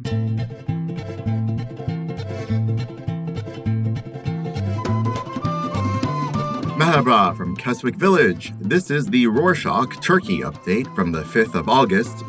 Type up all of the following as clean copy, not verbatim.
Merhaba from Keswick Village. This is the Rorschach Turkey update from the 5th of August,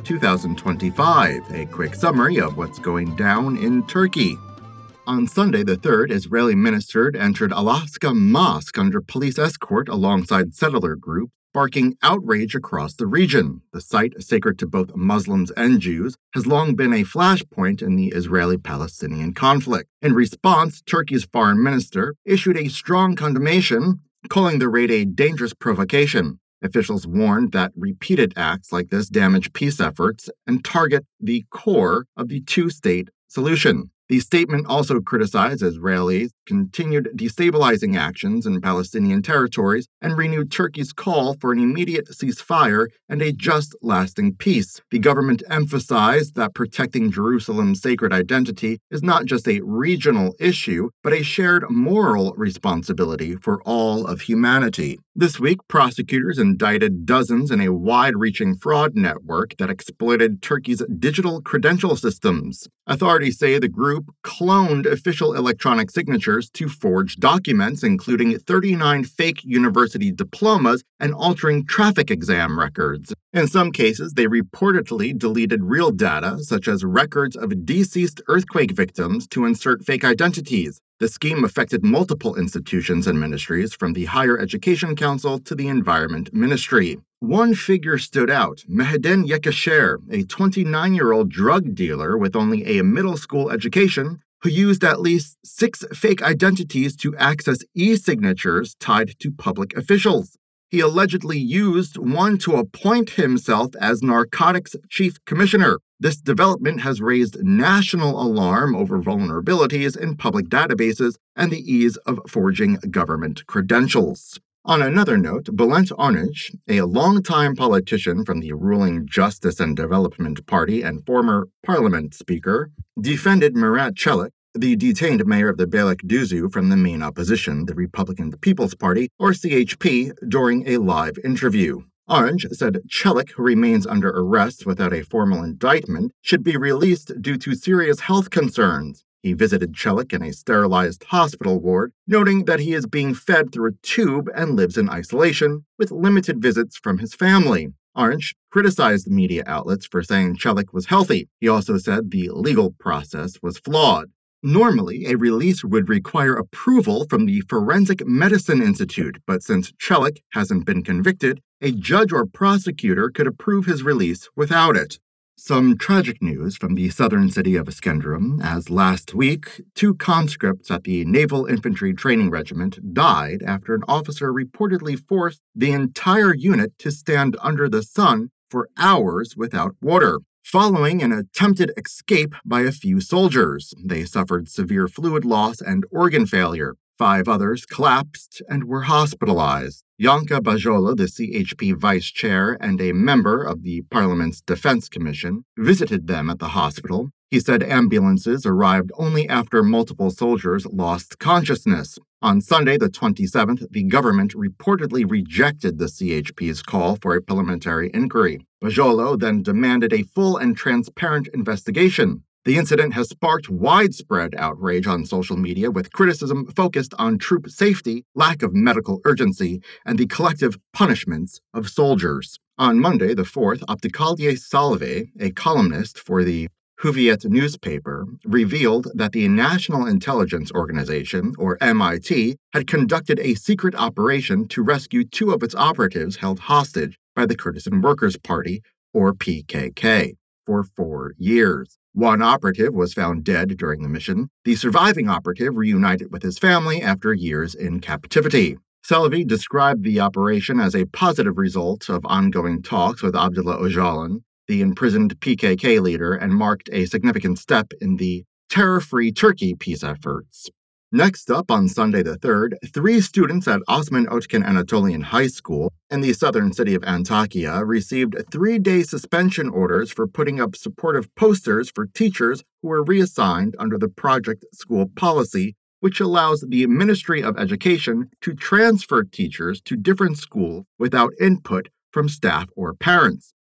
2025, a quick summary of what's going down in Turkey. On Sunday the 3rd, Israeli minister entered Al-Aqsa Mosque under police escort alongside settler groups, sparking outrage across the region. The site, sacred to both Muslims and Jews, has long been a flashpoint in the Israeli-Palestinian conflict. In response, Turkey's foreign minister issued a strong condemnation, calling the raid a dangerous provocation. Officials warned that repeated acts like this damage peace efforts and target the core of the two-state solution. The statement also criticized Israelis' continued destabilizing actions in Palestinian territories and renewed Turkey's call for an immediate ceasefire and a just, lasting peace. The government emphasized that protecting Jerusalem's sacred identity is not just a regional issue, but a shared moral responsibility for all of humanity. This week, prosecutors indicted dozens in a wide-reaching fraud network that exploited Turkey's digital credential systems. Authorities say the group cloned official electronic signatures to forge documents, including 39 fake university diplomas and altering traffic exam records. In some cases, they reportedly deleted real data, such as records of deceased earthquake victims, to insert fake identities. The scheme affected multiple institutions and ministries, from the Higher Education Council to the Environment Ministry. One figure stood out: Mehden Yekesher, a 29-year-old drug dealer with only a middle school education, who used at least 6 fake identities to access e-signatures tied to public officials. He allegedly used one to appoint himself as narcotics chief commissioner. This development has raised national alarm over vulnerabilities in public databases and the ease of forging government credentials. On another note, Bülent Arınç, a longtime politician from the ruling Justice and Development Party and former parliament speaker, defended Murat Çelik, the detained mayor of the Beylikdüzü from the main opposition, the Republican People's Party, or CHP, during a live interview. Arınç said Çelik, who remains under arrest without a formal indictment, should be released due to serious health concerns. He visited Çelik in a sterilized hospital ward, noting that he is being fed through a tube and lives in isolation, with limited visits from his family. Arınç criticized media outlets for saying Çelik was healthy. He also said the legal process was flawed. Normally, a release would require approval from the Forensic Medicine Institute, but since Çelik hasn't been convicted, a judge or prosecutor could approve his release without it. Some tragic news from the southern city of Iskenderun, as last week, 2 conscripts at the Naval Infantry Training Regiment died after an officer reportedly forced the entire unit to stand under the sun for hours without water. Following an attempted escape by a few soldiers, they suffered severe fluid loss and organ failure. 5 others collapsed and were hospitalized. Yanka Bajola, the CHP vice chair and a member of the Parliament's Defense Commission, visited them at the hospital. He said ambulances arrived only after multiple soldiers lost consciousness. On Sunday, the 27th, the government reportedly rejected the CHP's call for a parliamentary inquiry. Bajolo then demanded a full and transparent investigation. The incident has sparked widespread outrage on social media, with criticism focused on troop safety, lack of medical urgency, and the collective punishments of soldiers. On Monday, the 4th, Abdülkadir Salve, a columnist for the Hürriyet newspaper, revealed that the National Intelligence Organization, or MIT, had conducted a secret operation to rescue 2 of its operatives held hostage by the Kurdistan Workers' Party, or PKK, for 4 years. One operative was found dead during the mission. The surviving operative reunited with his family after years in captivity. Salvi described the operation as a positive result of ongoing talks with Abdullah Öcalan, the imprisoned PKK leader, and marked a significant step in the terror-free Turkey peace efforts. Next up, on Sunday the 3rd, 3 students at Osman Ötken Anatolian High School in the southern city of Antakya received 3-day suspension orders for putting up supportive posters for teachers who were reassigned under the Project School policy, which allows the Ministry of Education to transfer teachers to different schools without input from staff or parents.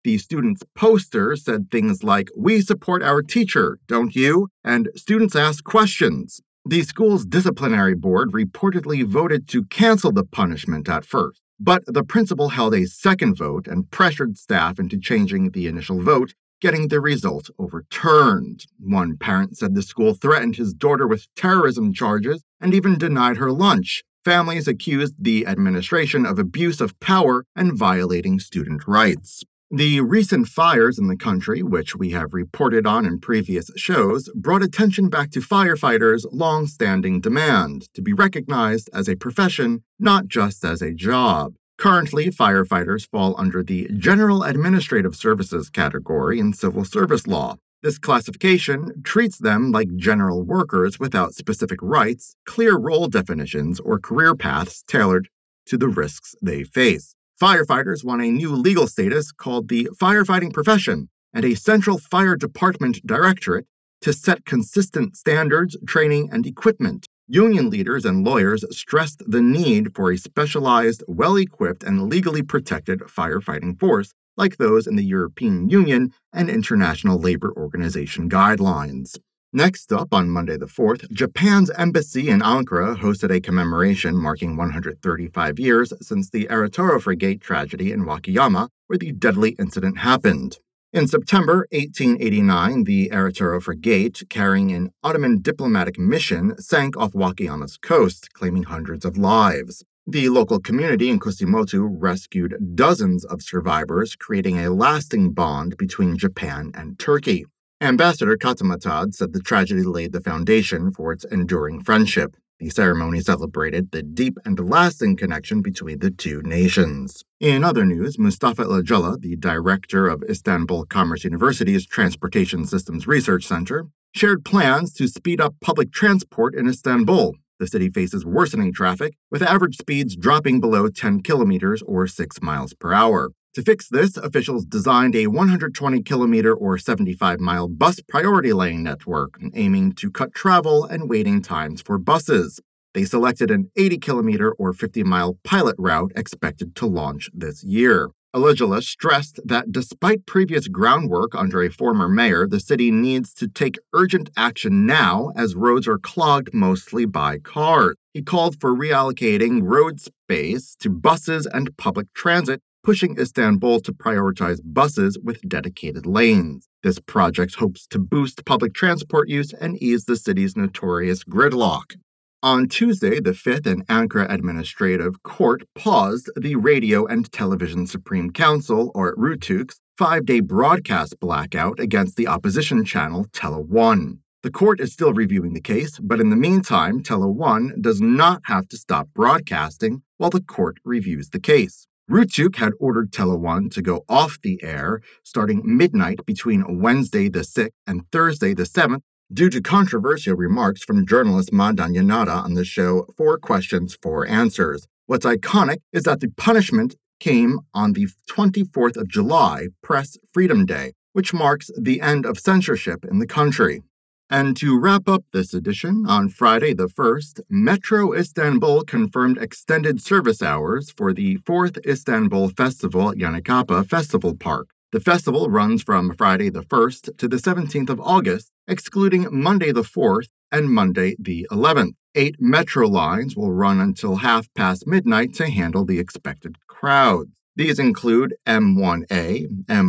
The students' poster said things like, "We support our teacher, don't you?" and "Students ask questions." The school's disciplinary board reportedly voted to cancel the punishment at first, but the principal held a second vote and pressured staff into changing the initial vote, getting the result overturned. One parent said the school threatened his daughter with terrorism charges and even denied her lunch. Families accused the administration of abuse of power and violating student rights. The recent fires in the country, which we have reported on in previous shows, brought attention back to firefighters' long-standing demand to be recognized as a profession, not just as a job. Currently, firefighters fall under the General Administrative Services category in civil service law. This classification treats them like general workers without specific rights, clear role definitions, or career paths tailored to the risks they face. Firefighters want a new legal status called the firefighting profession and a central fire department directorate to set consistent standards, training, and equipment. Union leaders and lawyers stressed the need for a specialized, well-equipped, and legally protected firefighting force like those in the European Union and International Labor Organization guidelines. Next up, on Monday the 4th, Japan's embassy in Ankara hosted a commemoration marking 135 years since the Aratoro Frigate tragedy in Wakayama, where the deadly incident happened. In September 1889, the Aratoro Frigate, carrying an Ottoman diplomatic mission, sank off Wakayama's coast, claiming hundreds of lives. The local community in Kusamoto rescued dozens of survivors, creating a lasting bond between Japan and Turkey. Ambassador Katamatad said the tragedy laid the foundation for its enduring friendship. The ceremony celebrated the deep and lasting connection between the two nations. In other news, Mustafa Ilacala, the director of Istanbul Commerce University's Transportation Systems Research Center, shared plans to speed up public transport in Istanbul. The city faces worsening traffic, with average speeds dropping below 10 kilometers or 6 miles per hour. To fix this, officials designed a 120-kilometer or 75-mile bus priority lane network, aiming to cut travel and waiting times for buses. They selected an 80-kilometer or 50-mile pilot route expected to launch this year. Ilacala stressed that despite previous groundwork under a former mayor, the city needs to take urgent action now as roads are clogged mostly by cars. He called for reallocating road space to buses and public transit, pushing Istanbul to prioritize buses with dedicated lanes. This project hopes to boost public transport use and ease the city's notorious gridlock. On Tuesday, the 5th and Ankara Administrative Court paused the Radio and Television Supreme Council, or RTÜK's, 5-day broadcast blackout against the opposition channel Tele1. The court is still reviewing the case, but in the meantime, Tele1 does not have to stop broadcasting while the court reviews the case. RTÜK had ordered Tele1 to go off the air starting midnight between Wednesday the 6th and Thursday the 7th due to controversial remarks from journalist Madan Yanada on the show 4 Questions, 4 Answers. What's iconic is that the punishment came on the 24th of July, Press Freedom Day, which marks the end of censorship in the country. And to wrap up this edition, on Friday the 1st, Metro Istanbul confirmed extended service hours for the 4th Istanbul Festival at Yenikapı Festival Park. The festival runs from Friday the 1st to the 17th of August, excluding Monday the 4th and Monday the 11th. 8 metro lines will run until half past midnight to handle the expected crowds. These include M1A,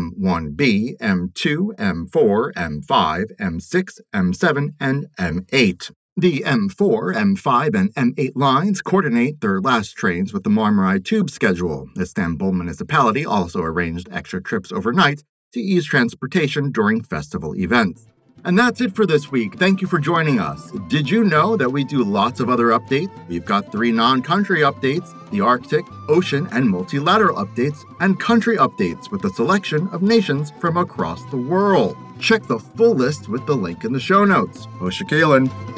M1B, M2, M4, M5, M6, M7, and M8. The M4, M5, and M8 lines coordinate their last trains with the Marmaray Tube schedule. Istanbul Municipality also arranged extra trips overnight to ease transportation during festival events. And that's it for this week. Thank you for joining us. Did you know that we do lots of other updates? We've got 3 non-country updates, the Arctic, ocean, and multilateral updates, and country updates with a selection of nations from across the world. Check the full list with the link in the show notes. Hoşça kalın.